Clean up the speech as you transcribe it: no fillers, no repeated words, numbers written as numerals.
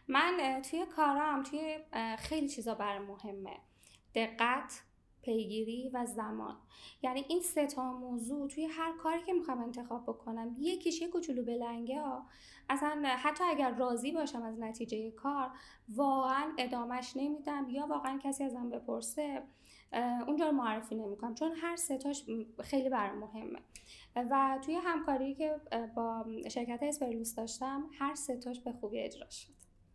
من توی کارم خیلی چیزا برام مهمه. دقت، پیگیری و زمان. یعنی این سه تا موضوع توی هر کاری که میخوام انتخاب بکنم، یکیش یه کوچولو بلنگه ها، اصلا حتی اگر راضی باشم از نتیجه کار، واقعا ادامش نمیدم یا واقعا کسی ازم بپرسه اونجا رو معرفی نمیکنم، چون هر سه تاش خیلی برام مهمه. و توی همکاری که با شرکت اسپرلوس داشتم، هر سه تاش به خوبی اجرا شد.